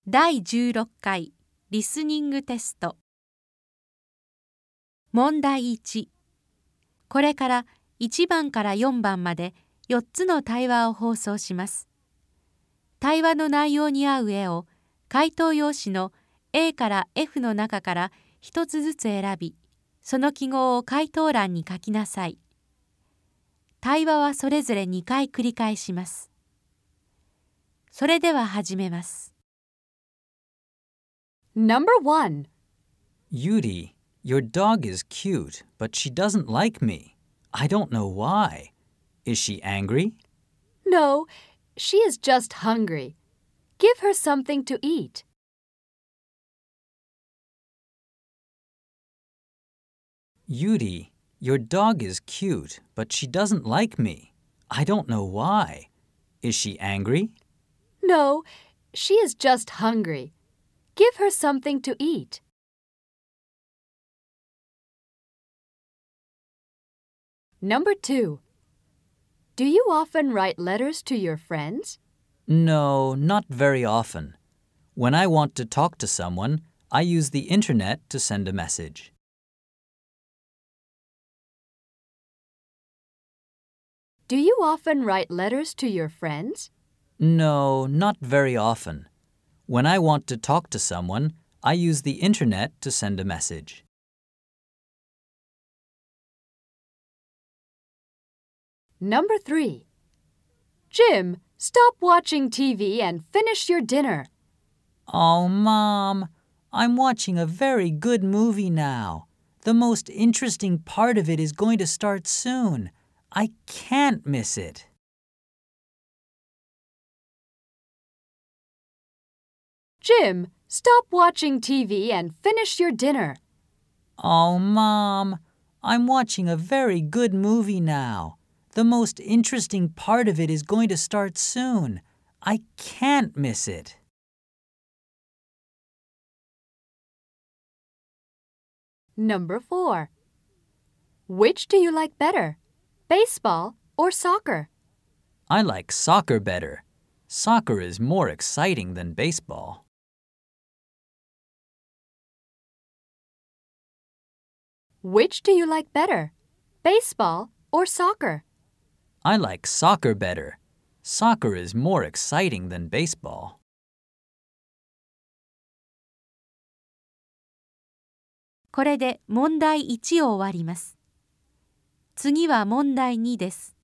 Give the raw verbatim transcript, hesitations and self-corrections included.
だいじゅうろっかいリスニングテスト。問題いち。これからいちばんからよんばんまでよっつの対話を放送します。対話の内容に合う絵を回答用紙の エー から エフ の中からひとつずつ選び、その記号を回答欄に書きなさい。対話はそれぞれにかい繰り返します。それでは始めます。 Number one. Yuri, your dog is cute, but she doesn't like me. I don't know why. Is she angry? No, she is just hungry. Give her something to eat. Yuri, your dog is cute, but she doesn't like me. I don't know why. Is she angry? No, she is just hungry. Give her something to eat. Number two. Do you often write letters to your friends? No, not very often. When I want to talk to someone, I use the internet to send a message. Do you often write letters to your friends? No, not very often. When I want to talk to someone, I use the internet to send a message. Number three. Jim, stop watching T V and finish your dinner. Oh, Mom, I'm watching a very good movie now. The most interesting part of it is going to start soon. I can't miss it. Jim, stop watching T V and finish your dinner. Oh, Mom, I'm watching a very good movie now. The most interesting part of it is going to start soon. I can't miss it. Number four. Which do you like better, baseball or soccer? I like soccer better. Soccer is more exciting than baseball. Which do you like better, baseball or soccer? I like soccer better. Soccer is more exciting than baseball. これで問題いちを終わります。次は問題にです。